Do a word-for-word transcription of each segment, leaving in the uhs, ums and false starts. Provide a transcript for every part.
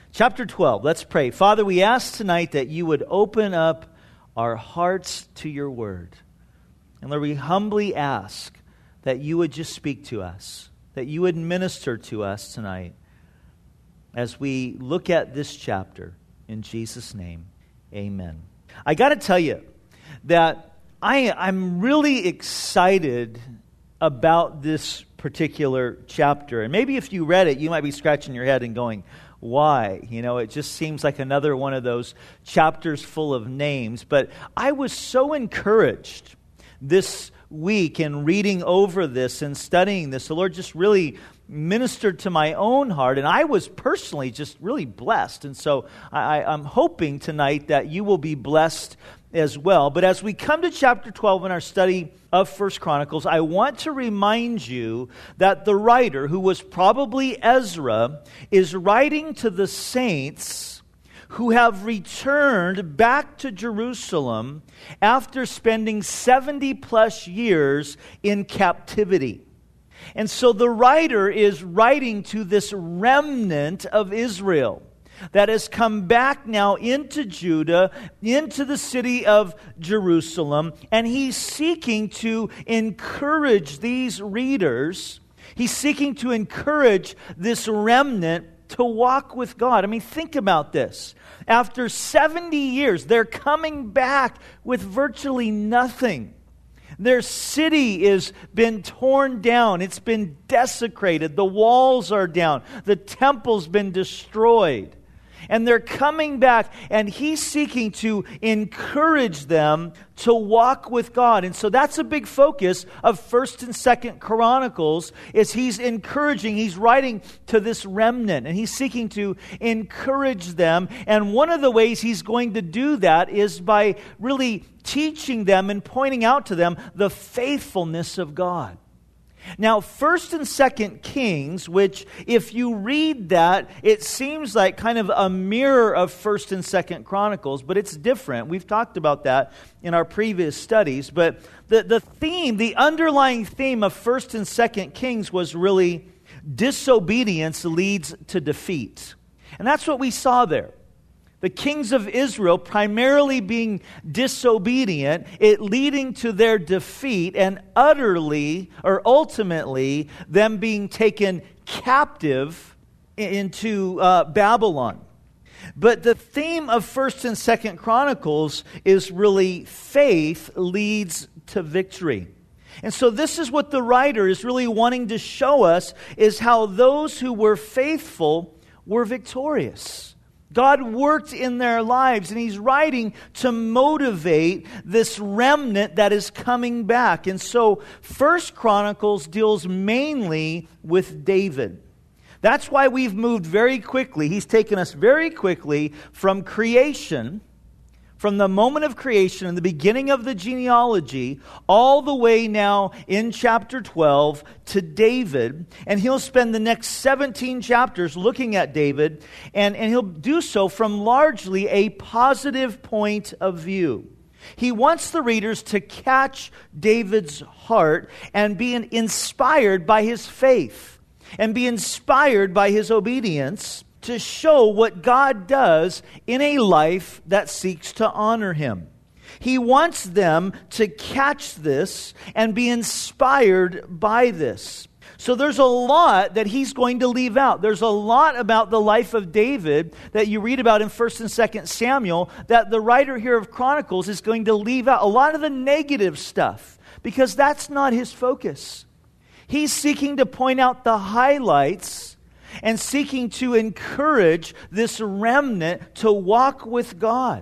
Chapter twelve, let's pray. Father, we ask tonight that you would open up our hearts to your word. And Lord, we humbly ask that you would just speak to us, that you would minister to us tonight as we look at this chapter. In Jesus' name, amen. I got to tell you that I, I'm really excited about this particular chapter. And maybe if you read it, you might be scratching your head and going, why? You know, it just seems like another one of those chapters full of names. But I was so encouraged this week in reading over this and studying this. The Lord just really ministered to my own heart, and I was personally just really blessed. And so I, I'm hoping tonight that you will be blessed as well. But as we come to chapter twelve in our study of First Chronicles, I want to remind you that the writer, who was probably Ezra, is writing to the saints who have returned back to Jerusalem after spending seventy plus years in captivity. And so the writer is writing to this remnant of Israel that has come back now into Judah, into the city of Jerusalem, and he's seeking to encourage these readers. He's seeking to encourage this remnant to walk with God. I mean, think about this. After seventy years, they're coming back with virtually nothing. Their city has been torn down. It's been desecrated. The walls are down. The temple's been destroyed. And they're coming back, and he's seeking to encourage them to walk with God. And so that's a big focus of First and Second Chronicles, is he's encouraging, he's writing to this remnant, and he's seeking to encourage them. And one of the ways he's going to do that is by really teaching them and pointing out to them the faithfulness of God. Now, First and Second Kings, which if you read that, it seems like kind of a mirror of First and Second Chronicles, but it's different. We've talked about that in our previous studies. But the, the theme, the underlying theme of First and Second Kings was really disobedience leads to defeat. And that's what we saw there. The kings of Israel primarily being disobedient, it leading to their defeat and utterly, or ultimately, them being taken captive into uh, Babylon. But the theme of First and Second Chronicles is really faith leads to victory. And so this is what the writer is really wanting to show us, is how those who were faithful were victorious. God worked in their lives, and he's writing to motivate this remnant that is coming back. And so First Chronicles deals mainly with David. That's why we've moved very quickly. He's taken us very quickly from creation, from the moment of creation and the beginning of the genealogy, all the way now in chapter twelve to David. And he'll spend the next seventeen chapters looking at David, and, and he'll do so from largely a positive point of view. He wants the readers to catch David's heart and be inspired by his faith and be inspired by his obedience, to show what God does in a life that seeks to honor him. He wants them to catch this and be inspired by this. So there's a lot that he's going to leave out. There's a lot about the life of David that you read about in First and Second Samuel that the writer here of Chronicles is going to leave out. A lot of the negative stuff, because that's not his focus. He's seeking to point out the highlights and seeking to encourage this remnant to walk with God,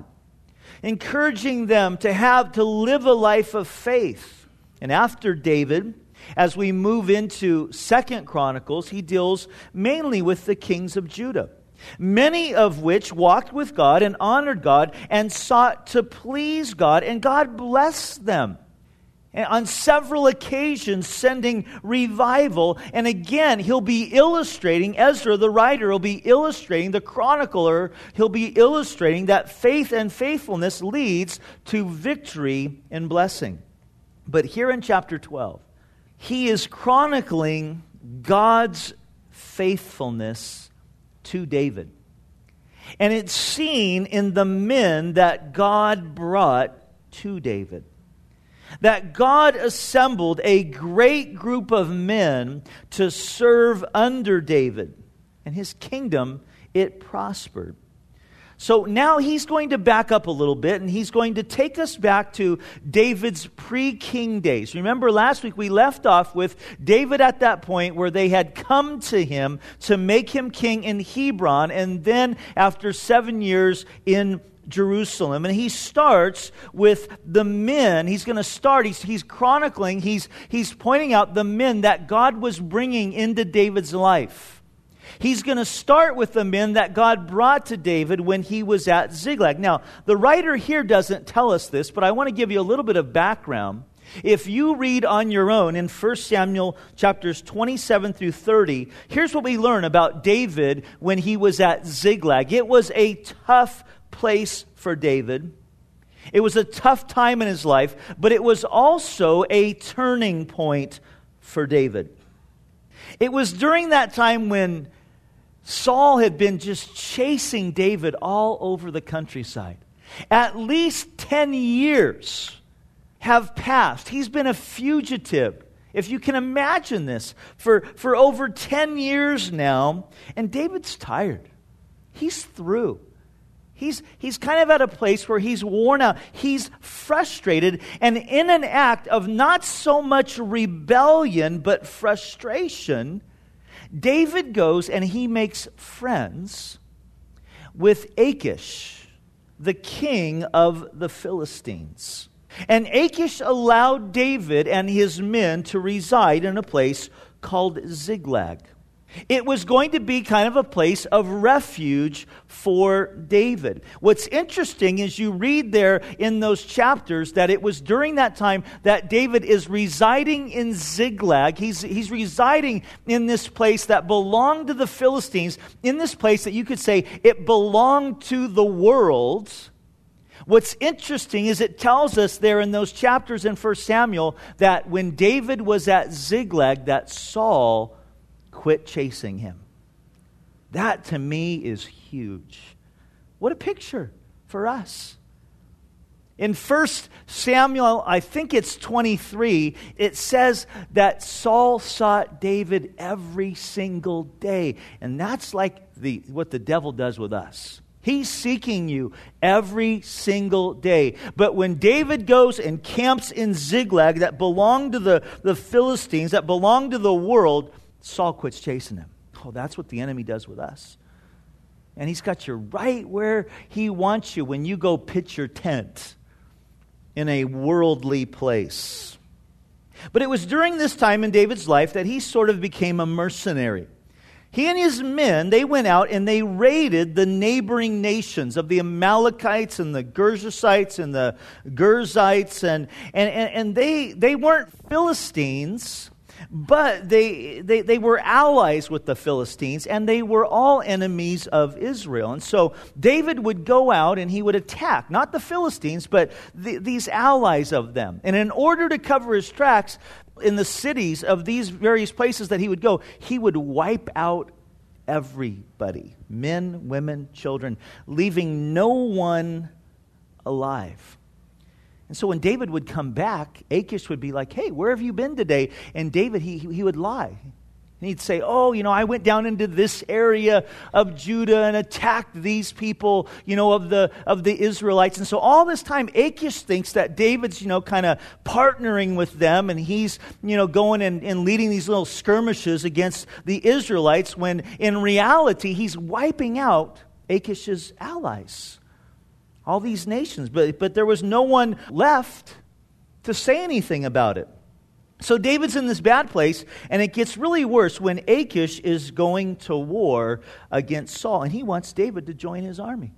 encouraging them to have to live a life of faith. And after David, as we move into Second Chronicles, he deals mainly with the kings of Judah, many of which walked with God and honored God and sought to please God, and God blessed them. And on several occasions, sending revival. And again, he'll be illustrating, Ezra, the writer, will be illustrating, the chronicler, he'll be illustrating that faith and faithfulness leads to victory and blessing. But here in chapter twelve, he is chronicling God's faithfulness to David. And it's seen in the men that God brought to David. That God assembled a great group of men to serve under David. And his kingdom, it prospered. So now he's going to back up a little bit, and he's going to take us back to David's pre-king days. Remember last week we left off with David at that point where they had come to him to make him king in Hebron, and then after seven years in Jerusalem. And he starts with the men. He's going to start, he's, he's chronicling, he's, he's pointing out the men that God was bringing into David's life. He's going to start with the men that God brought to David when he was at Ziklag. Now, the writer here doesn't tell us this, but I want to give you a little bit of background. If you read on your own in First Samuel chapters twenty-seven through thirty, here's what we learn about David when he was at Ziklag. It was a tough place for David. It was a tough time in his life, but it was also a turning point for David. It was during that time when Saul had been just chasing David all over the countryside. At least ten years have passed. He's been a fugitive, if you can imagine this, for, for over ten years now. And David's tired. He's through. He's, he's kind of at a place where he's worn out. He's frustrated. And in an act of not so much rebellion, but frustration, David goes and he makes friends with Achish, the king of the Philistines. And Achish allowed David and his men to reside in a place called Ziklag. It was going to be kind of a place of refuge for David. What's interesting is you read there in those chapters that it was during that time that David is residing in Ziklag. He's, he's residing in this place that belonged to the Philistines, in this place that you could say it belonged to the world. What's interesting is it tells us there in those chapters in First Samuel that when David was at Ziklag, that Saul quit chasing him. That to me is huge. What a picture for us. In First Samuel, I think it's twenty-three, it says that Saul sought David every single day. And that's like the what the devil does with us. He's seeking you every single day. But when David goes and camps in Ziklag that belonged to the, the Philistines, that belonged to the world, Saul quits chasing him. Oh, that's what the enemy does with us. And he's got you right where he wants you when you go pitch your tent in a worldly place. But it was during this time in David's life that he sort of became a mercenary. He and his men, they went out and they raided the neighboring nations of the Amalekites and the Gergesites and the Girzites. And, and, and they, they weren't Philistines, but they, they they were allies with the Philistines, and they were all enemies of Israel. And so David would go out and he would attack, not the Philistines, but the, these allies of them. And in order to cover his tracks in the cities of these various places that he would go, he would wipe out everybody, men, women, children, leaving no one alive. And so when David would come back, Achish would be like, hey, where have you been today? And David, he, he would lie. And he'd say, oh, you know, I went down into this area of Judah and attacked these people, you know, of the of the Israelites. And so all this time, Achish thinks that David's, you know, kind of partnering with them. And he's, you know, going and, and leading these little skirmishes against the Israelites, when in reality, he's wiping out Achish's allies. All these nations, but, but there was no one left to say anything about it. So David's in this bad place, and it gets really worse when Achish is going to war against Saul, and he wants David to join his army.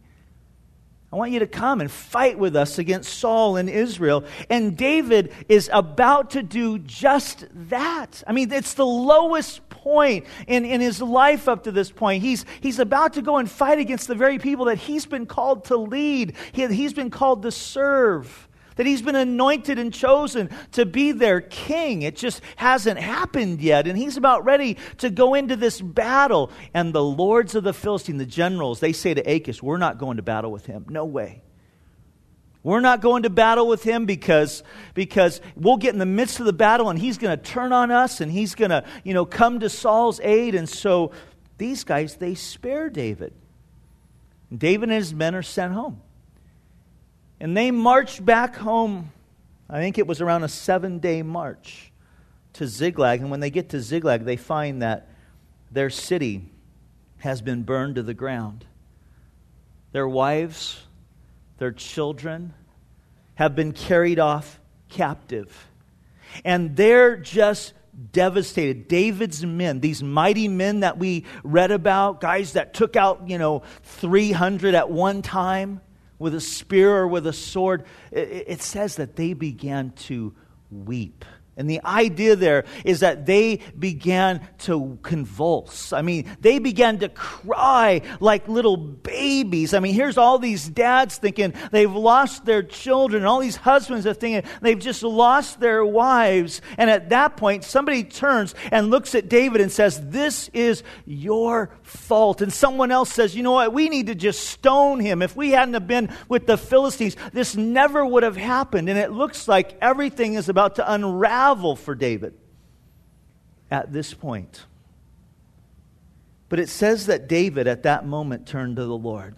I want you to come and fight with us against Saul and Israel. And David is about to do just that. I mean, it's the lowest point in, in his life up to this point. He's, he's about to go and fight against the very people that he's been called to lead. He, he's been called to serve. that he's been anointed and chosen to be their king. It just hasn't happened yet. And he's about ready to go into this battle. And the lords of the Philistines, the generals, they say to Achish, we're not going to battle with him. No way. We're not going to battle with him because, because we'll get in the midst of the battle and he's going to turn on us and he's going to, you know, come to Saul's aid. And so these guys, they spare David. David and his men are sent home. And they march back home, I think it was around a seven-day march to Ziklag. And when they get to Ziklag, they find that their city has been burned to the ground. Their wives, their children have been carried off captive. And they're just devastated. David's men, these mighty men that we read about, guys that took out, you know, three hundred at one time with a spear or with a sword, it, it says that they began to weep. And the idea there is that they began to convulse. I mean, they began to cry like little babies. I mean, here's all these dads thinking they've lost their children. And all these husbands are thinking they've just lost their wives. And at that point, somebody turns and looks at David and says, this is your fault. And someone else says, you know what, we need to just stone him. If we hadn't have been with the Philistines, this never would have happened. And it looks like everything is about to unravel for David at this point. But it says that David at that moment turned to the Lord.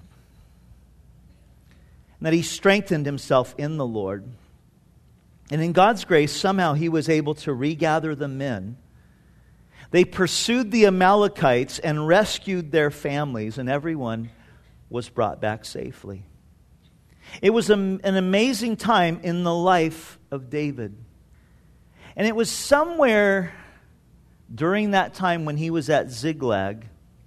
And that he strengthened himself in the Lord. And in God's grace, somehow he was able to regather the men. They pursued the Amalekites and rescued their families, and everyone was brought back safely. It was a, an amazing time in the life of David. And it was somewhere during that time when he was at Ziklag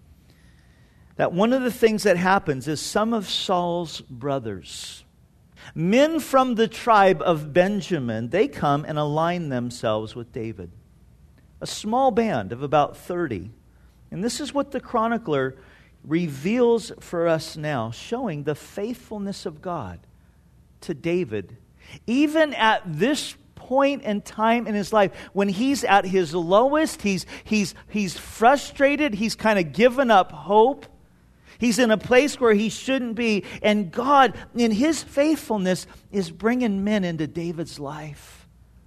that one of the things that happens is some of Saul's brothers, men from the tribe of Benjamin, they come and align themselves with David. A small band of about thirty. And this is what the chronicler reveals for us now, showing the faithfulness of God to David, even at this point in time in his life when he's at his lowest, he's he's he's frustrated, he's kind of given up hope. He's in a place where he shouldn't be, and God, in his faithfulness, is bringing men into David's life.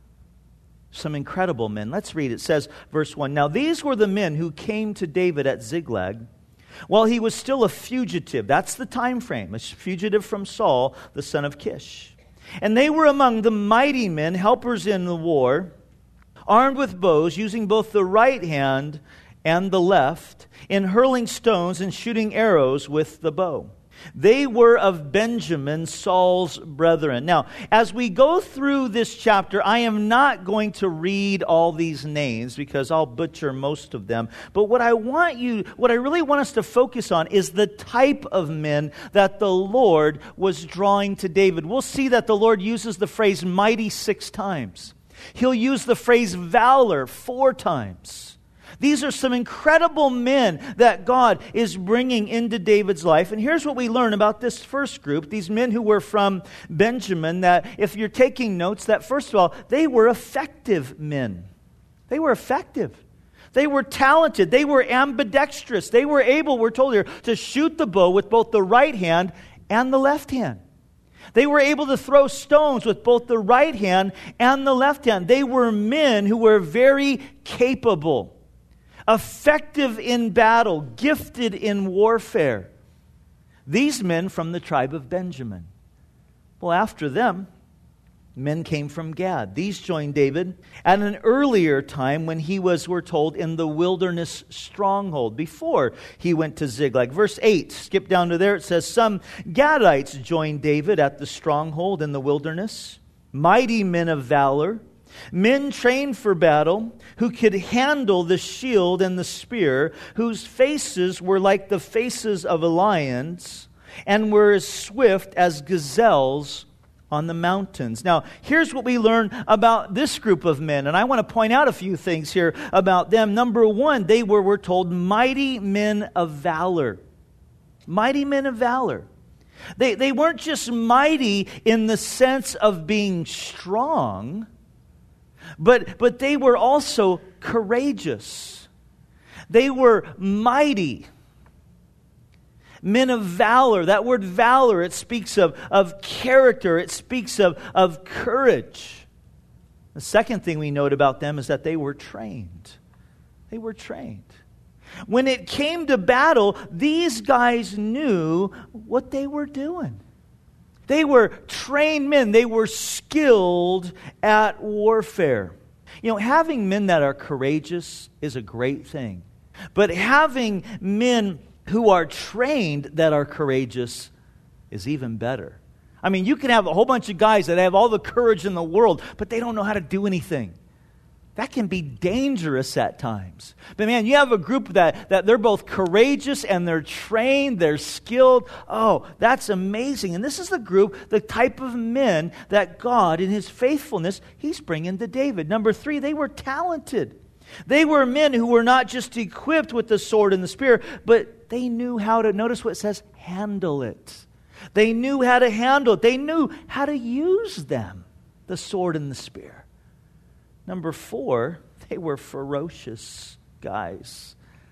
Some incredible men. Let's read. It says, verse one, now these were the men who came to David at Ziklag while he was still a fugitive. That's the time frame, a fugitive from Saul, the son of Kish. And they were among the mighty men, helpers in the war, armed with bows, using both the right hand and the left, in hurling stones and shooting arrows with the bow. They were of Benjamin, Saul's brethren. Now, as we go through this chapter, I am not going to read all these names because I'll butcher most of them. But what I want you, what I really want us to focus on is the type of men that the Lord was drawing to David. We'll see that the Lord uses the phrase mighty six times. He'll use the phrase valor four times. These are some incredible men that God is bringing into David's life. And here's what we learn about this first group, these men who were from Benjamin, that if you're taking notes, that first of all, they were effective men. They were effective. They were talented. They were ambidextrous. They were able, we're told here, to shoot the bow with both the right hand and the left hand. They were able to throw stones with both the right hand and the left hand. They were men who were very capable, effective in battle, gifted in warfare. These men from the tribe of Benjamin. Well, after them, men came from Gad. These joined David at an earlier time when he was, we're told, in the wilderness stronghold, before he went to Ziklag. Verse eight, skip down to there, it says, some Gadites joined David at the stronghold in the wilderness, mighty men of valor, men trained for battle, who could handle the shield and the spear, whose faces were like the faces of lions, and were as swift as gazelles on the mountains. Now, here's what we learn about this group of men, and I want to point out a few things here about them. Number one, they were, we're told, mighty men of valor. Mighty men of valor. They, they weren't just mighty in the sense of being strong, but, but they were also courageous. They were mighty. Men of valor. That word valor, it speaks of, of character. It speaks of, of courage. The second thing we note about them is that they were trained. They were trained. When it came to battle, these guys knew what they were doing. They were trained men. They were skilled at warfare. You know, having men that are courageous is a great thing. But having men who are trained that are courageous is even better. I mean, you can have a whole bunch of guys that have all the courage in the world, but they don't know how to do anything. That can be dangerous at times. But man, you have a group that, that they're both courageous and they're trained, they're skilled. Oh, that's amazing. And this is the group, the type of men that God, in His faithfulness, He's bringing to David. Number three, they were talented. They were men who were not just equipped with the sword and the spear, but they knew how to, notice what it says, handle it. They knew how to handle it. They knew how to use them, the sword and the spear. Number four, they were ferocious guys.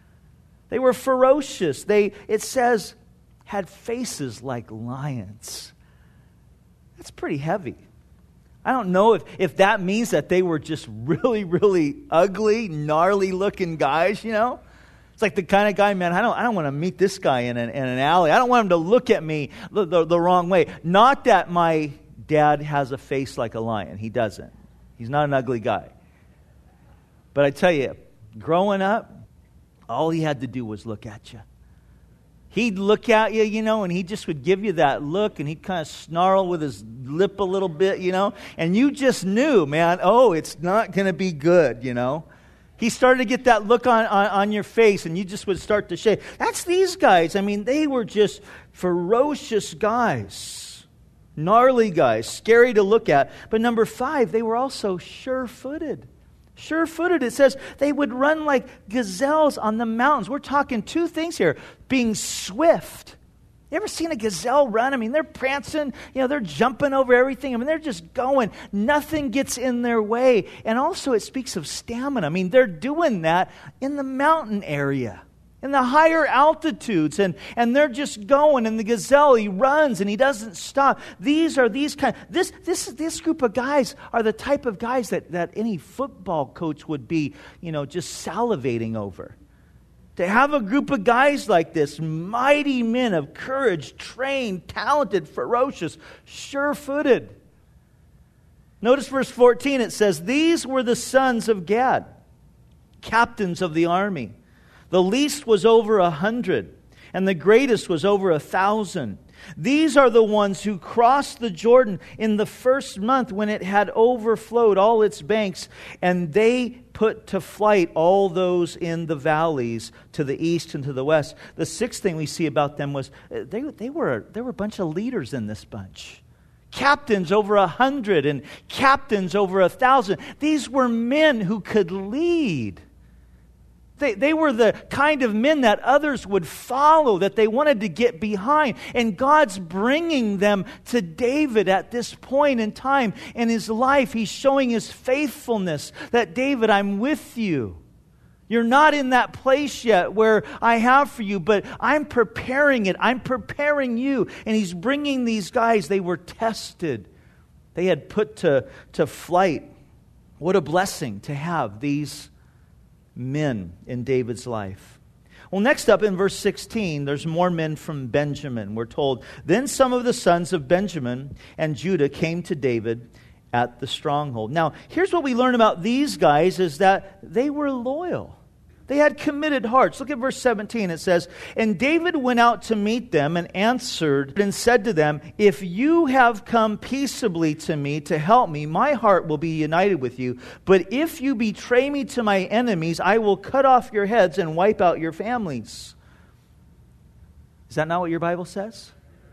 They were ferocious. They, it says, had faces like lions. That's pretty heavy. I don't know if, if that means that they were just really, really ugly, gnarly looking guys, you know? It's like the kind of guy, man, I don't I don't want to meet this guy in an, in an alley. I don't want him to look at me the, the, the wrong way. Not that my dad has a face like a lion. He doesn't. He's not an ugly guy. But I tell you, growing up, all he had to do was look at you. He'd look at you, you know, and he just would give you that look, and he'd kind of snarl with his lip a little bit, you know, and you just knew, man, oh, it's not going to be good, you know. He started to get that look on, on, on your face, and you just would start to shake. That's these guys. I mean, they were just ferocious guys, gnarly guys, scary to look at. But number five, they were also sure-footed. Sure-footed. It says they would run like gazelles on the mountains. We're talking two things here. Being swift. You ever seen a gazelle run? I mean, they're prancing, you know, they're jumping over everything. I mean, they're just going. Nothing gets in their way. And also it speaks of stamina. I mean, they're doing that in the mountain area, in the higher altitudes, and, and they're just going, and the gazelle, he runs and he doesn't stop. These are these kind, this this this group of guys are the type of guys that, that any football coach would be, you know, just salivating over. To have a group of guys like this, mighty men of courage, trained, talented, ferocious, sure-footed. Notice verse fourteen, it says, these were the sons of Gad, captains of the army. The least was over a hundred, and the greatest was over a thousand. These are the ones who crossed the Jordan in the first month when it had overflowed all its banks, and they put to flight all those in the valleys to the east and to the west. The sixth thing we see about them was they, they were there were a bunch of leaders in this bunch. Captains over a hundred and captains over a thousand. These were men who could lead. They, they were the kind of men that others would follow, that they wanted to get behind. And God's bringing them to David at this point in time in his life. He's showing His faithfulness, that David, I'm with you. You're not in that place yet where I have for you, but I'm preparing it. I'm preparing you. And He's bringing these guys. They were tested. They had put to, to flight. What a blessing to have these men in David's life. Well, next up in verse sixteen, there's more men from Benjamin. We're told, then some of the sons of Benjamin and Judah came to David at the stronghold. Now, here's what we learn about these guys is that they were loyal. They had committed hearts. Look at verse seventeen. It says, and David went out to meet them and answered and said to them, if you have come peaceably to me to help me, my heart will be united with you. But if you betray me to my enemies, I will cut off your heads and wipe out your families. Is that not what your Bible says?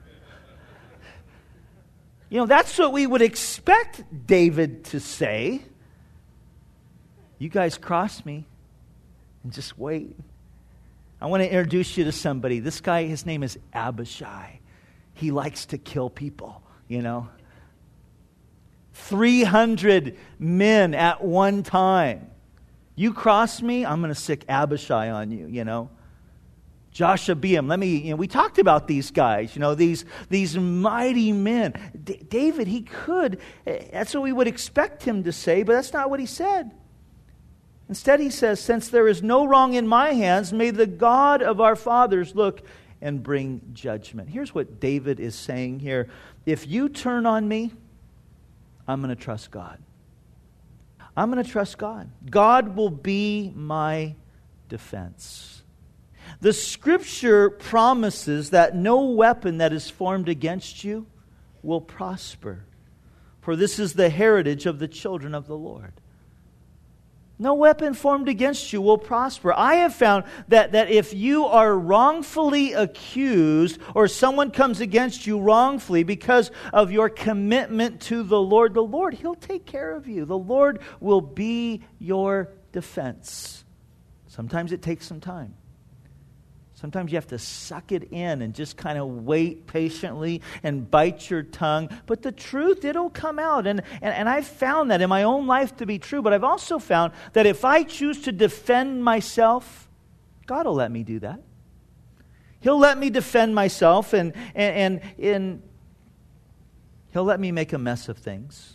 You know, that's what we would expect David to say. You guys crossed me. And just wait. I want to introduce you to somebody. This guy, his name is Abishai. he likes to kill people, you know. three hundred men at one time. You cross me, I'm going to sick Abishai on you, you know. Joshua-Beam, let me, you know, we talked about these guys, you know, these, these mighty men. D- David, he could, that's what we would expect him to say, but that's not what he said. Instead, he says, since there is no wrong in my hands, may the God of our fathers look and bring judgment. Here's what David is saying here. If you turn on me, I'm going to trust God. I'm going to trust God. God will be my defense. The Scripture promises that no weapon that is formed against you will prosper. For this is the heritage of the children of the Lord. No weapon formed against you will prosper. I have found that, that if you are wrongfully accused or someone comes against you wrongfully because of your commitment to the Lord, the Lord, He'll take care of you. The Lord will be your defense. Sometimes it takes some time. Sometimes you have to suck it in and just kind of wait patiently and bite your tongue. But the truth, it'll come out. And, and, and I've found that in my own life to be true. But I've also found that if I choose to defend myself, God will let me do that. He'll let me defend myself and, and, and, and He'll let me make a mess of things.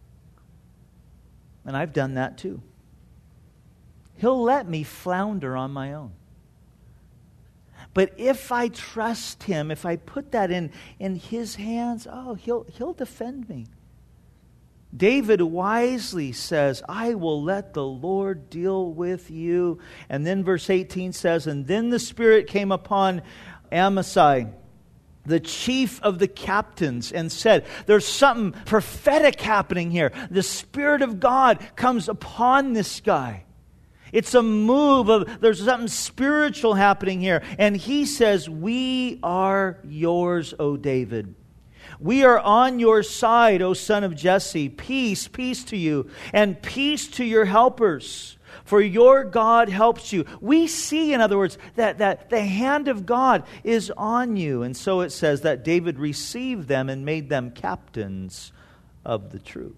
And I've done that too. He'll let me flounder on my own. But if I trust Him, if I put that in, in His hands, oh, He'll, He'll defend me. David wisely says, I will let the Lord deal with you. And then verse eighteen says, and then the Spirit came upon Amasai, the chief of the captains, and said, there's something prophetic happening here. The Spirit of God comes upon this guy. It's a move of, there's something spiritual happening here. And he says, we are yours, O David. We are on your side, O son of Jesse. Peace, peace to you, and peace to your helpers. For your God helps you. We see, in other words, that, that the hand of God is on you. And so it says that David received them and made them captains of the troop.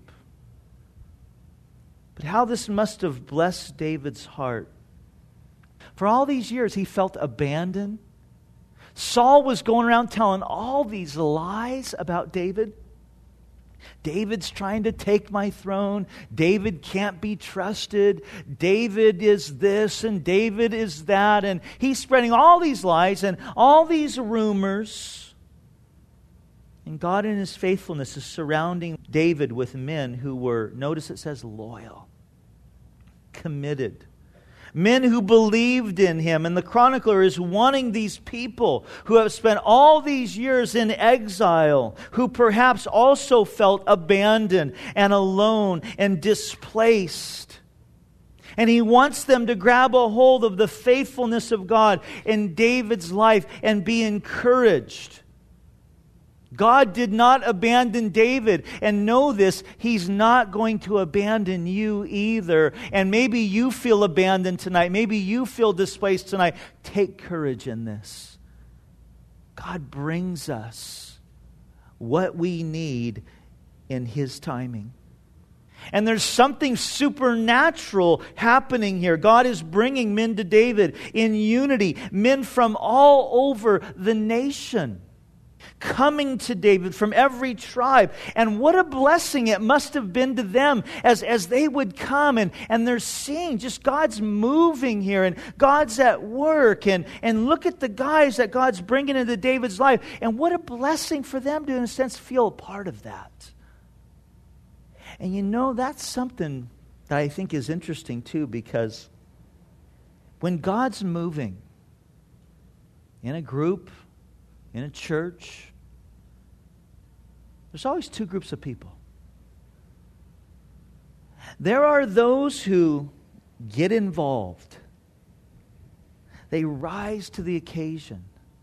But how this must have blessed David's heart. For all these years, he felt abandoned. Saul was going around telling all these lies about David. David's trying to take my throne. David can't be trusted. David is this and David is that. And he's spreading all these lies and all these rumors. And God in His faithfulness is surrounding David with men who were, notice it says, loyal, committed. Men who believed in him. And the chronicler is wanting these people who have spent all these years in exile, who perhaps also felt abandoned and alone and displaced. And he wants them to grab a hold of the faithfulness of God in David's life and be encouraged. God did not abandon David, and know this, He's not going to abandon you either. And maybe you feel abandoned tonight. Maybe you feel displaced tonight. Take courage in this. God brings us what we need in His timing. And there's something supernatural happening here. God is bringing men to David in unity, men from all over the nation, coming to David from every tribe. And what a blessing it must have been to them as, as they would come and, and they're seeing just God's moving here and God's at work. And, and look at the guys that God's bringing into David's life. And what a blessing for them to, in a sense, feel a part of that. And you know, that's something that I think is interesting too, because when God's moving in a group, in a church, there's always two groups of people. There are those who get involved. They rise to the occasion.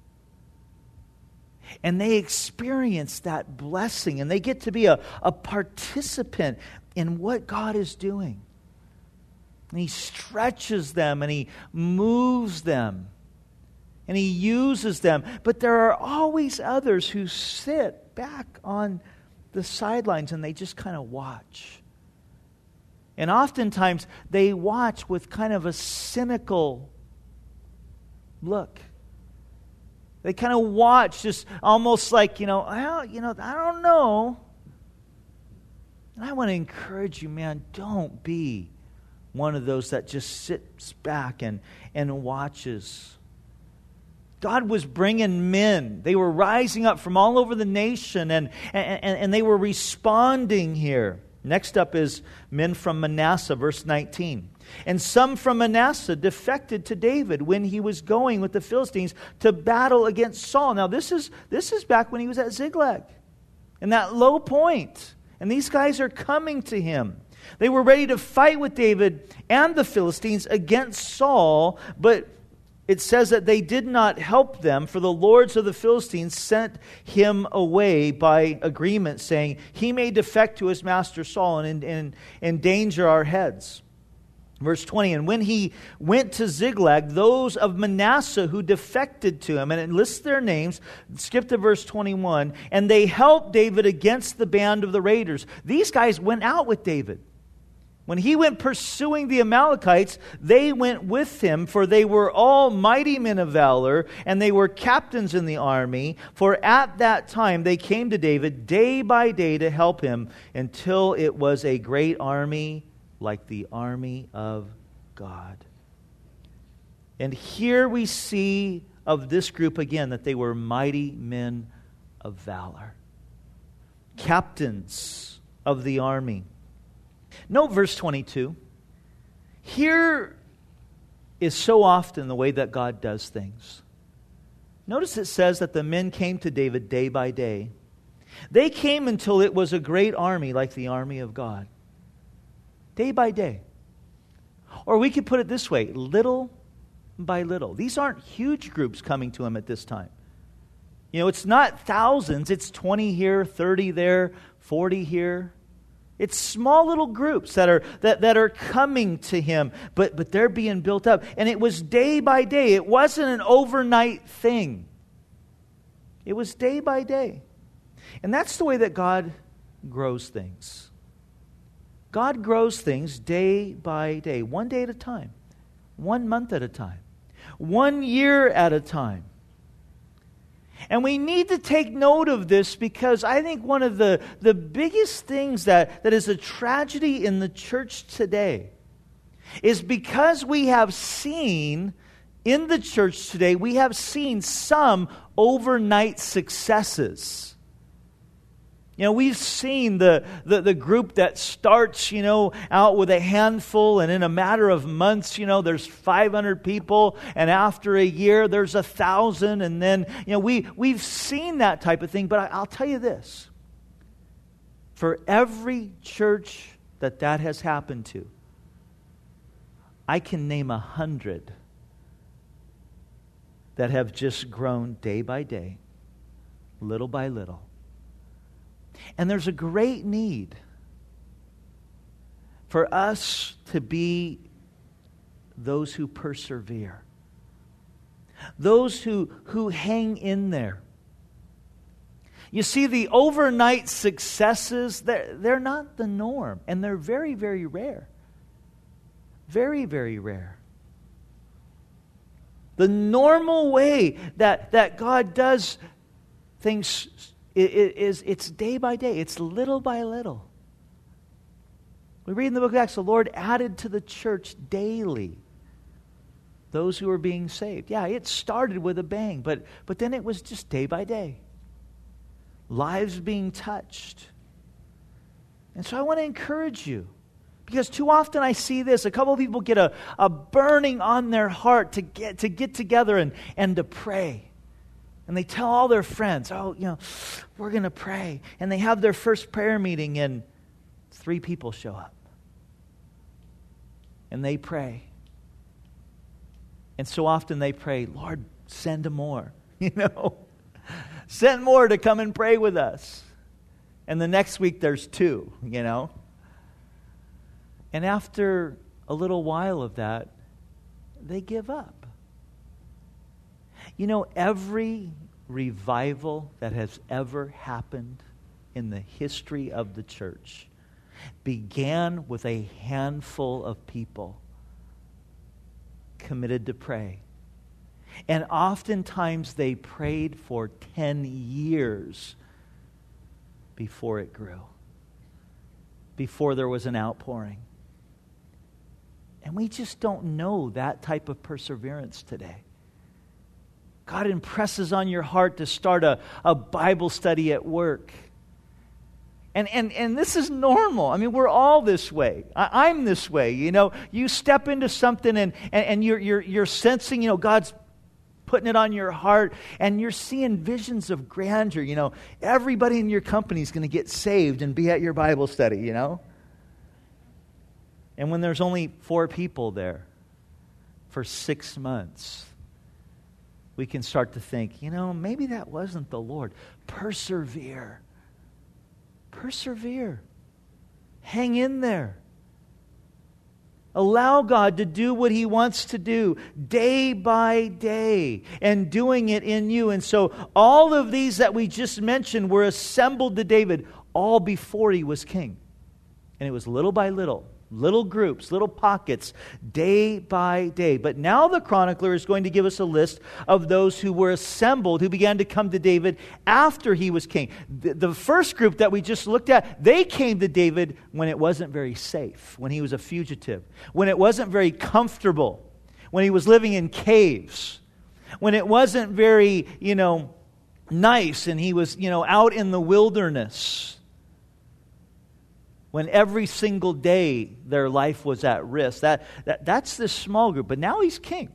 And they experience that blessing. And they get to be a, a participant in what God is doing. And He stretches them and He moves them. And He uses them. But there are always others who sit back on the sidelines and they just kind of watch. And oftentimes they watch with kind of a cynical look. They kind of watch just almost like, you know, well, you know, I don't know. And I want to encourage you, man, don't be one of those that just sits back and, and watches. God was bringing men. They were rising up from all over the nation, and, and, and they were responding here. Next up is men from Manasseh, verse nineteen. And some from Manasseh defected to David when he was going with the Philistines to battle against Saul. Now this is this is back when he was at Ziklag, in that low point. And these guys are coming to him. They were ready to fight with David and the Philistines against Saul, but it says that they did not help them, for the lords of the Philistines sent him away by agreement, saying, he may defect to his master Saul and, and, and endanger our heads. Verse twenty, and when he went to Ziklag, those of Manasseh who defected to him, and it lists their names, skip to verse twenty-one, and they helped David against the band of the raiders. These guys went out with David. When he went pursuing the Amalekites, they went with him, for they were all mighty men of valor, and they were captains in the army. For at that time they came to David day by day to help him, until it was a great army like the army of God. And here we see of this group again that they were mighty men of valor, captains of the army. Note verse twenty-two. Here is so often the way that God does things. Notice it says that the men came to David day by day. They came until it was a great army like the army of God. Day by day. Or we could put it this way, little by little. These aren't huge groups coming to him at this time. You know, it's not thousands. It's twenty here, thirty there, forty here. It's small little groups that are that, that are coming to him, but, but they're being built up. And it was day by day. It wasn't an overnight thing. It was day by day. And that's the way that God grows things. God grows things day by day, one day at a time, one month at a time, one year at a time. And we need to take note of this, because I think one of the, the biggest things that, that is a tragedy in the church today is because we have seen in the church today, we have seen some overnight successes. You know, we've seen the, the, the group that starts, you know, out with a handful, and in a matter of months, you know, there's five hundred people, and after a year, there's a thousand, and then, you know, we, we've seen that type of thing. But I, I'll tell you this. For every church that that has happened to, I can name a hundred that have just grown day by day, little by little. And there's a great need for us to be those who persevere, those who, who hang in there. You see, the overnight successes, they're, they're not the norm, and they're very, very rare. Very, very rare. The normal way that, that God does things It is, it's day by day. It's little by little. We read in the book of Acts, the Lord added to the church daily those who were being saved. Yeah, it started with a bang, but, but then it was just day by day. Lives being touched. And so I want to encourage you, because too often I see this. A couple of people get a, a burning on their heart to get, to get together and, and to pray. And they tell all their friends, oh, you know, we're going to pray. And they have their first prayer meeting, and three people show up. And they pray. And so often they pray, Lord, send more. You know, send more to come and pray with us. And the next week there's two, you know. And after a little while of that, they give up. You know, every revival that has ever happened in the history of the church began with a handful of people committed to pray. And oftentimes they prayed for ten years before it grew, before there was an outpouring. And we just don't know that type of perseverance today. God impresses on your heart to start a, a Bible study at work. And, and and this is normal. I mean, we're all this way. I, I'm this way. You know, you step into something and, and, and you're, you're, you're sensing, you know, God's putting it on your heart, and you're seeing visions of grandeur. You know, everybody in your company is going to get saved and be at your Bible study, you know. And when there's only four people there for six months, we can start to think, you know, maybe that wasn't the Lord. Persevere. Persevere. Hang in there. Allow God to do what He wants to do day by day, and doing it in you. And so all of these that we just mentioned were assembled to David all before he was king. And it was little by little, little groups, little pockets, day by day. But now the chronicler is going to give us a list of those who were assembled, who began to come to David after he was king. The, the first group that we just looked at, they came to David when it wasn't very safe, when he was a fugitive, when it wasn't very comfortable, when he was living in caves, when it wasn't very, you know, nice and he was, you know, out in the wilderness. When every single day their life was at risk. That, that That's this small group. But now he's king.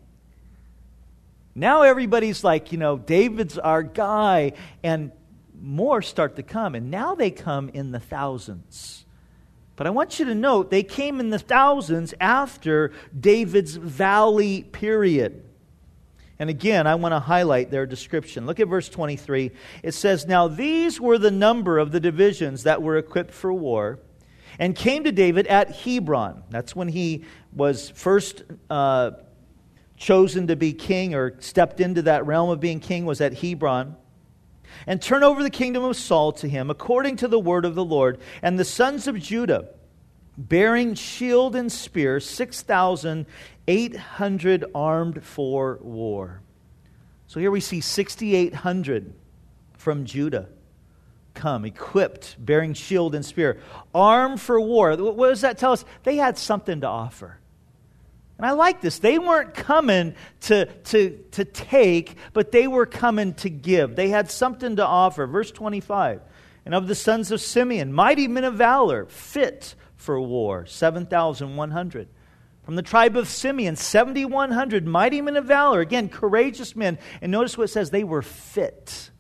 Now everybody's like, you know, David's our guy. And more start to come. And now they come in the thousands. But I want you to note, they came in the thousands after David's valley period. And again, I want to highlight their description. Look at verse twenty-three. It says, "Now these were the number of the divisions that were equipped for war, and came to David at Hebron." That's when he was first uh, chosen to be king, or stepped into that realm of being king, was at Hebron. "And turn over the kingdom of Saul to him, according to the word of the Lord. And the sons of Judah, bearing shield and spear, six thousand eight hundred armed for war." So here we see sixty-eight hundred from Judah come, equipped, bearing shield and spear, armed for war. What does that tell us? They had something to offer. And I like this. They weren't coming to, to, to take, but they were coming to give. They had something to offer. Verse twenty-five, "And of the sons of Simeon, mighty men of valor, fit for war, seven thousand one hundred. From the tribe of Simeon, seven thousand one hundred mighty men of valor." Again, courageous men. And notice what it says. They were fit.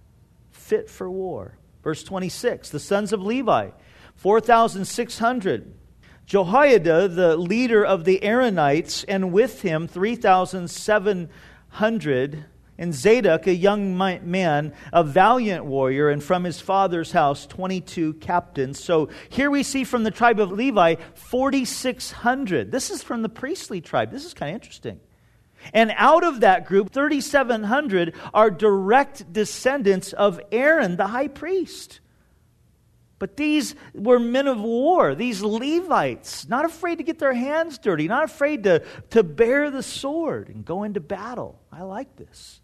Fit for war. Verse twenty-six, "The sons of Levi, four thousand six hundred. Jehoiada, the leader of the Aaronites, and with him three thousand seven hundred. And Zadok, a young man, a valiant warrior, and from his father's house, twenty-two captains." So here we see from the tribe of Levi, forty-six hundred. This is from the priestly tribe. This is kind of interesting. And out of that group, thirty-seven hundred are direct descendants of Aaron, the high priest. But these were men of war, these Levites, not afraid to get their hands dirty, not afraid to, to bear the sword and go into battle. I like this.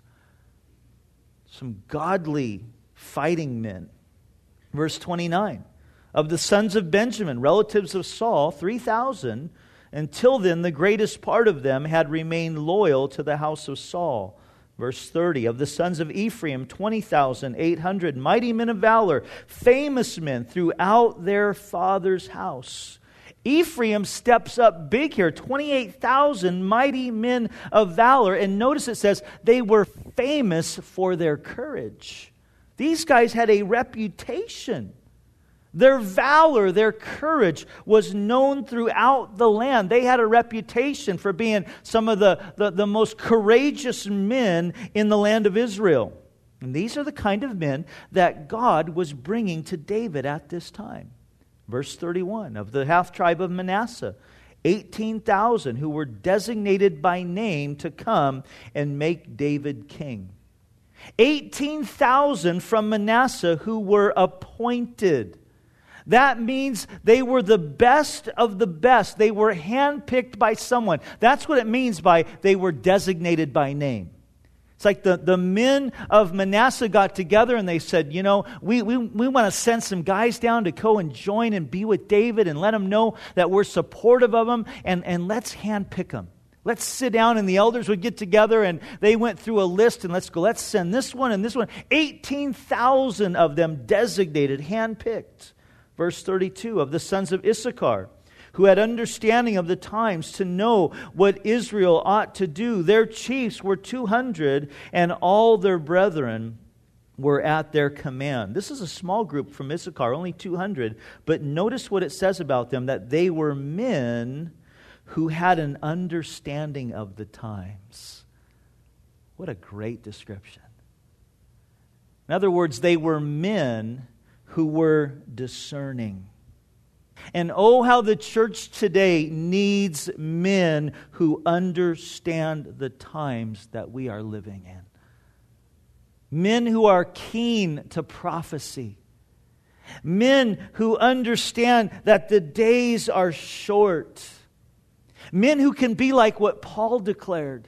Some godly fighting men. Verse twenty-nine, "Of the sons of Benjamin, relatives of Saul, three thousand. Until then, the greatest part of them had remained loyal to the house of Saul." Verse thirty, "Of the sons of Ephraim, twenty thousand eight hundred, mighty men of valor, famous men throughout their father's house." Ephraim steps up big here, twenty-eight thousand mighty men of valor. And notice it says they were famous for their courage. These guys had a reputation. Their valor, their courage was known throughout the land. They had a reputation for being some of the, the, the most courageous men in the land of Israel. And these are the kind of men that God was bringing to David at this time. Verse thirty-one, "Of the half tribe of Manasseh, eighteen thousand who were designated by name to come and make David king. eighteen thousand from Manasseh who were appointed. That means they were the best of the best. They were handpicked by someone. That's what it means by they were designated by name. It's like the, the men of Manasseh got together and they said, you know, we, we, we want to send some guys down to go and join and be with David and let him know that we're supportive of him, and, and let's handpick them. Let's sit down, and the elders would get together and they went through a list, and let's go, let's send this one and this one. eighteen thousand of them designated, handpicked. Verse thirty-two, of the sons of Issachar, who had understanding of the times to know what Israel ought to do. Their chiefs were two hundred, and all their brethren were at their command. This is a small group from Issachar, only two hundred, but notice what it says about them, that they were men who had an understanding of the times. What a great description. In other words, they were men who were discerning. And oh, how the church today needs men who understand the times that we are living in. Men who are keen to prophecy. Men who understand that the days are short. Men who can be like what Paul declared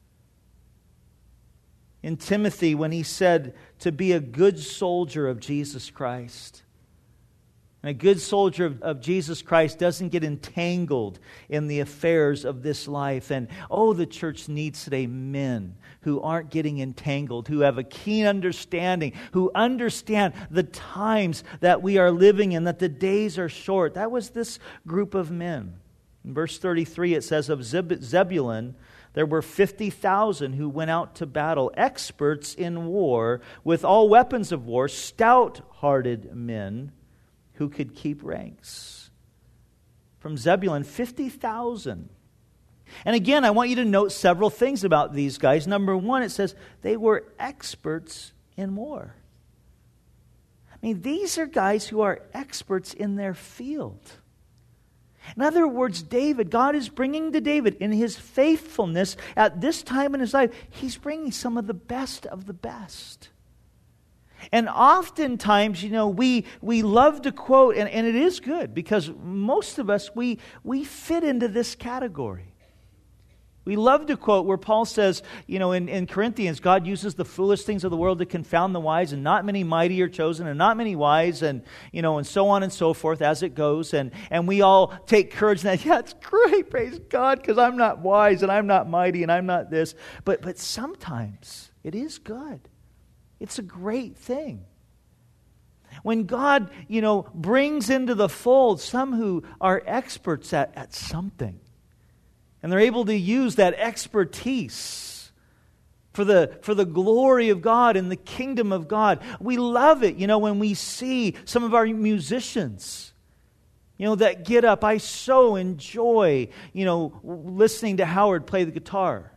in Timothy when he said to be a good soldier of Jesus Christ. And a good soldier of, of Jesus Christ doesn't get entangled in the affairs of this life. And oh, the church needs today men who aren't getting entangled, who have a keen understanding, who understand the times that we are living in, that the days are short. That was this group of men. In verse thirty-three, it says of Zeb- Zebulun, there were fifty thousand who went out to battle, experts in war, with all weapons of war, stout-hearted men who could keep ranks. From Zebulun, fifty thousand. And again, I want you to note several things about these guys. Number one, it says they were experts in war. I mean, these are guys who are experts in their field. In other words, David, God is bringing to David in his faithfulness at this time in his life, he's bringing some of the best of the best. And oftentimes, you know, we we love to quote, and, and it is good because most of us, we we fit into this category. We love to quote where Paul says, you know, in, in Corinthians, God uses the foolish things of the world to confound the wise, and not many mighty are chosen, and not many wise, and, you know, and so on and so forth as it goes. And, and we all take courage in that, yeah, it's great, praise God, because I'm not wise, and I'm not mighty, and I'm not this. But But sometimes it is good. It's a great thing. When God, you know, brings into the fold some who are experts at, at something, and they're able to use that expertise for the, for the glory of God and the kingdom of God. We love it, you know, when we see some of our musicians, you know, that get up. I so enjoy, you know, listening to Howard play the guitar.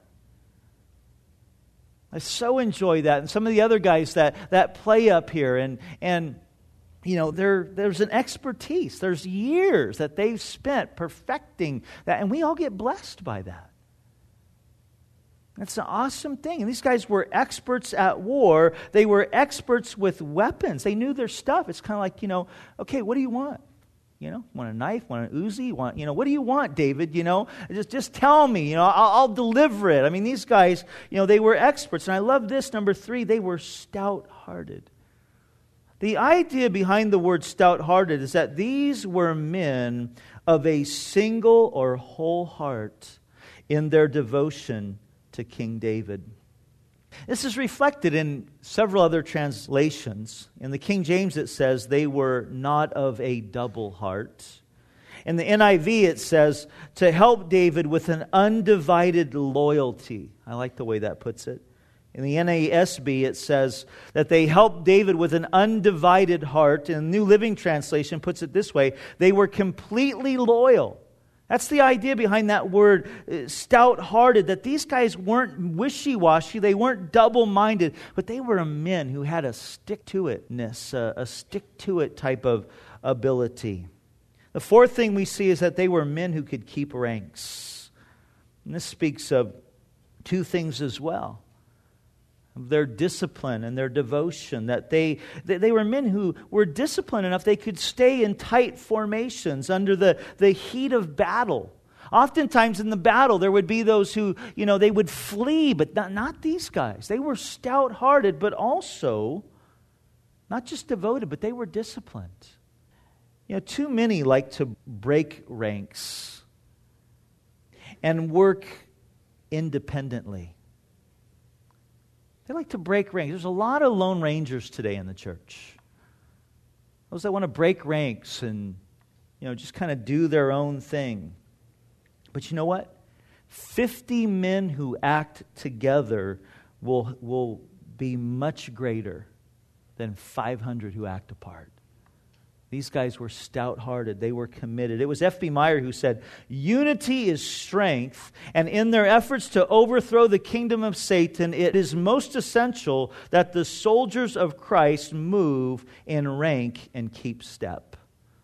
I so enjoy that. And some of the other guys that, that play up here, and and you know, there there's an expertise. There's years that they've spent perfecting that, and we all get blessed by that. That's an awesome thing. And these guys were experts at war. They were experts with weapons. They knew their stuff. It's kind of like, you know, okay, what do you want? You know, want a knife? Want an Uzi? Want, you know, what do you want, David? You know, just just tell me. You know, I'll, I'll deliver it. I mean, these guys, you know, they were experts. And I love this, number three, they were stout-hearted. The idea behind the word stout-hearted is that these were men of a single or whole heart in their devotion to King David. This is reflected in several other translations. In the King James it says they were not of a double heart. In the N I V it says to help David with an undivided loyalty. I like the way that puts it. In the N A S B it says that they helped David with an undivided heart. And the New Living Translation puts it this way: they were completely loyal. That's the idea behind that word, stout-hearted, that these guys weren't wishy-washy, they weren't double-minded, but they were men who had a stick-to-itness, a, a stick-to-it type of ability. The fourth thing we see is that they were men who could keep ranks. And this speaks of two things as well. Their discipline and their devotion, that they, they were men who were disciplined enough they could stay in tight formations under the, the heat of battle. Oftentimes in the battle there would be those who, you know, they would flee, but not, not these guys. They were stout-hearted, but also not just devoted, but they were disciplined. You know, too many like to break ranks and work independently. They like to break ranks. There's a lot of lone rangers today in the church. Those that want to break ranks and, you know, just kind of do their own thing. But you know what? fifty men who act together will, will be much greater than five hundred who act apart. These guys were stout-hearted. They were committed. It was F B Meyer who said, "Unity is strength, and in their efforts to overthrow the kingdom of Satan, it is most essential that the soldiers of Christ move in rank and keep step."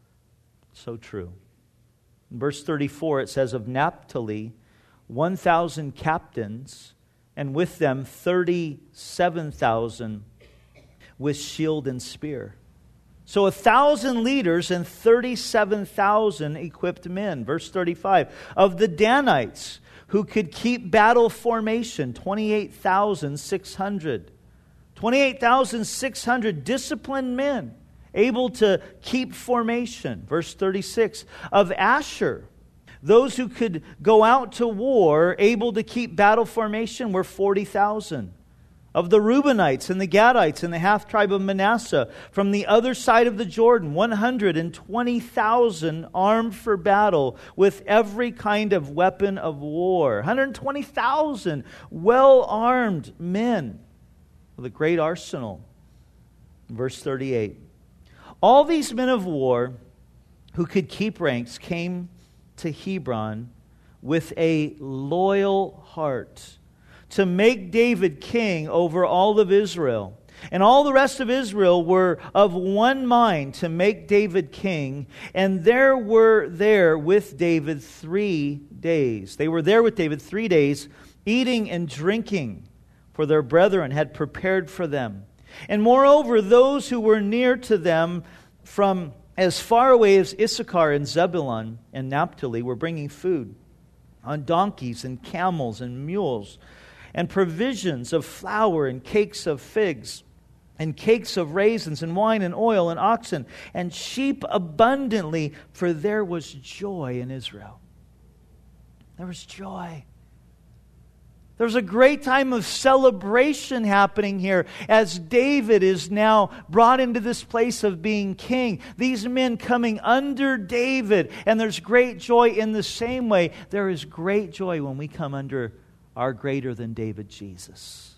So true. In verse thirty-four, it says, "Of Naphtali, one thousand captains, and with them thirty-seven thousand with shield and spear." So a thousand leaders and thirty-seven thousand equipped men. Verse thirty-five, "Of the Danites who could keep battle formation, twenty-eight thousand six hundred. twenty-eight thousand six hundred disciplined men able to keep formation." Verse thirty-six, "Of Asher, those who could go out to war, able to keep battle formation, were forty thousand. Of the Reubenites and the Gadites and the half-tribe of Manasseh, from the other side of the Jordan, one hundred twenty thousand armed for battle with every kind of weapon of war." one hundred twenty thousand well-armed men with a great arsenal. Verse thirty-eight, "All these men of war who could keep ranks came to Hebron with a loyal heart, to make David king over all of Israel. And all the rest of Israel were of one mind to make David king. And there were there with David three days. They were there with David three days, eating and drinking, for their brethren had prepared for them. And moreover, those who were near to them from as far away as Issachar and Zebulun and Naphtali were bringing food on donkeys and camels and mules, and provisions of flour and cakes of figs, and cakes of raisins, and wine and oil, and oxen, and sheep abundantly, for there was joy in Israel." There was joy. There was a great time of celebration happening here as David is now brought into this place of being king. These men coming under David, and there's great joy in the same way. There is great joy when we come under our greater than David, Jesus.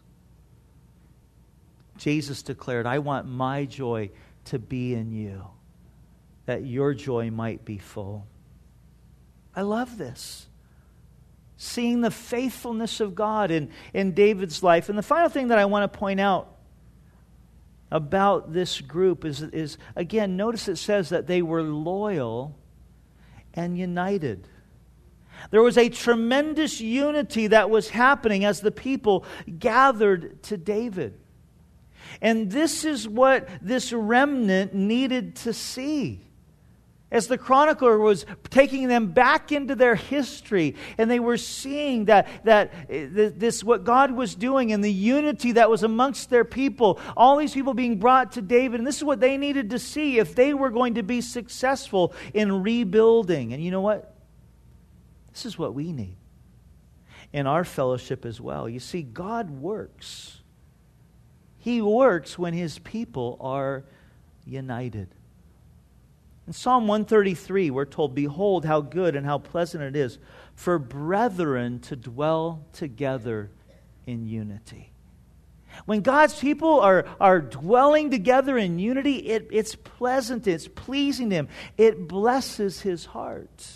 Jesus declared, "I want my joy to be in you, that your joy might be full." I love this. Seeing the faithfulness of God in, in David's life. And the final thing that I want to point out about this group is, is, again, notice it says that they were loyal and united. There was a tremendous unity that was happening as the people gathered to David. And this is what this remnant needed to see. As the chronicler was taking them back into their history, and they were seeing that, that this what God was doing and the unity that was amongst their people, all these people being brought to David, and this is what they needed to see if they were going to be successful in rebuilding. And you know what? This is what we need in our fellowship as well. You see, God works. He works when His people are united. In Psalm one thirty-three, we're told, "Behold, how good and how pleasant it is for brethren to dwell together in unity." When God's people are, are dwelling together in unity, it, it's pleasant, it's pleasing to Him. It blesses His heart.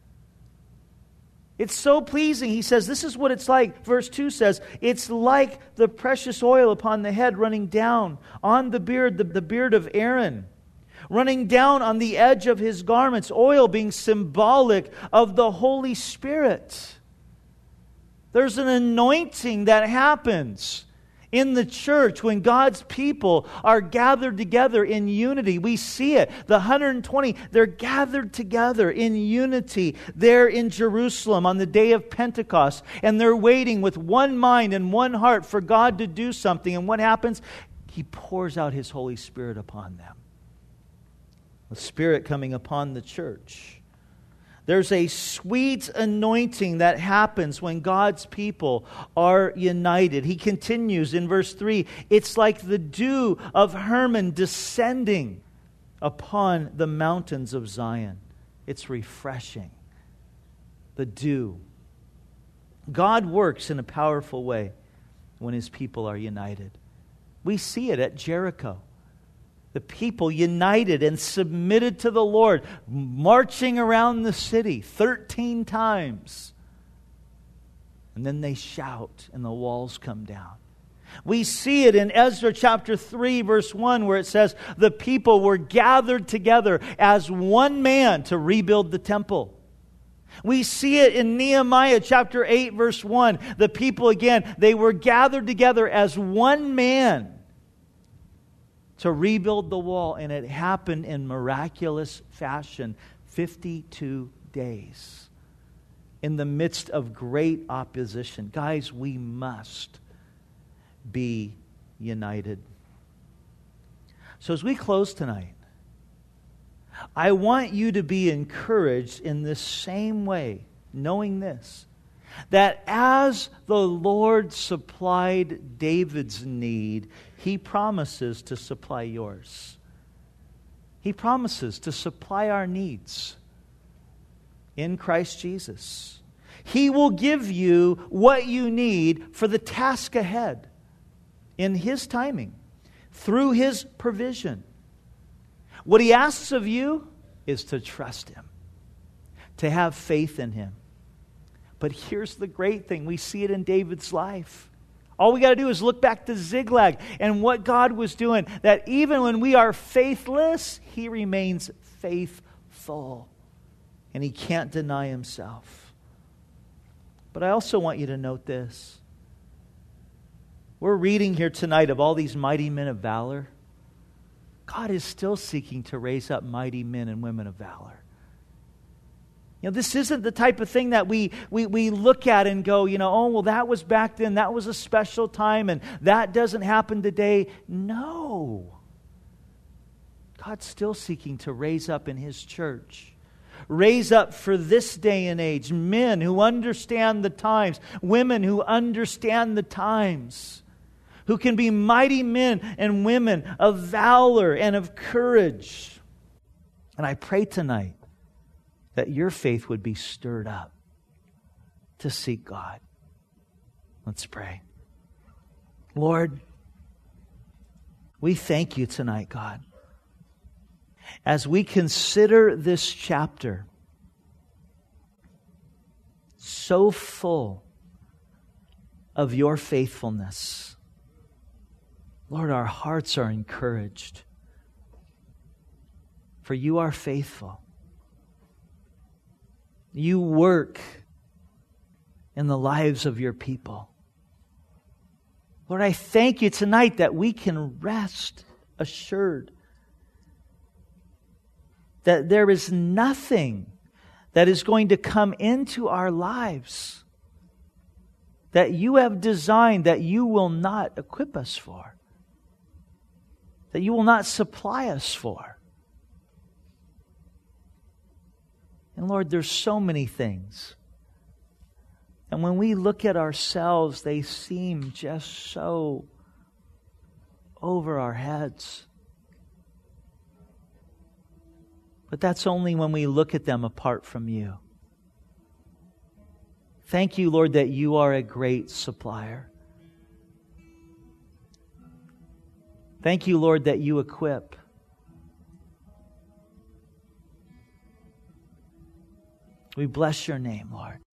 It's so pleasing. He says, this is what it's like. Verse two says, "It's like the precious oil upon the head running down on the beard, the, the beard of Aaron, running down on the edge of His garments, oil being symbolic of the Holy Spirit. There's an anointing that happens in the church when God's people are gathered together in unity. We see it. The one hundred twenty, they're gathered together in unity there in Jerusalem on the day of Pentecost. And they're waiting with one mind and one heart for God to do something. And what happens? He pours out His Holy Spirit upon them. The Spirit coming upon the church. There's a sweet anointing that happens when God's people are united. He continues in verse three, it's like the dew of Hermon descending upon the mountains of Zion. It's refreshing. The dew. God works in a powerful way when His people are united. We see it at Jericho. The people united and submitted to the Lord, marching around the city thirteen times. And then they shout and the walls come down. We see it in Ezra chapter three, verse one, where it says, the people were gathered together as one man to rebuild the temple. We see it in Nehemiah chapter eight, verse one. The people again, they were gathered together as one man to rebuild the wall, and it happened in miraculous fashion, fifty-two days, in the midst of great opposition. Guys, we must be united. So as we close tonight, I want you to be encouraged in this same way, knowing this, that as the Lord supplied David's need, He promises to supply yours. He promises to supply our needs in Christ Jesus. He will give you what you need for the task ahead in His timing, through His provision. What He asks of you is to trust Him, to have faith in Him. But here's the great thing. We see it in David's life. All we got to do is look back to Ziklag and what God was doing. That even when we are faithless, He remains faithful. And He can't deny Himself. But I also want you to note this. We're reading here tonight of all these mighty men of valor. God is still seeking to raise up mighty men and women of valor. You know, this isn't the type of thing that we, we, we look at and go, you know, oh, well, that was back then. That was a special time and that doesn't happen today. No. God's still seeking to raise up in His church. Raise up for this day and age men who understand the times, women who understand the times, who can be mighty men and women of valor and of courage. And I pray tonight that your faith would be stirred up to seek God. Let's pray. Lord, we thank You tonight, God, as we consider this chapter so full of Your faithfulness. Lord, our hearts are encouraged, for You are faithful. You work in the lives of Your people. Lord, I thank You tonight that we can rest assured that there is nothing that is going to come into our lives that You have designed that You will not equip us for, that You will not supply us for. And Lord, there's so many things. And when we look at ourselves, they seem just so over our heads. But that's only when we look at them apart from You. Thank You, Lord, that You are a great supplier. Thank You, Lord, that You equip. We bless Your name, Lord.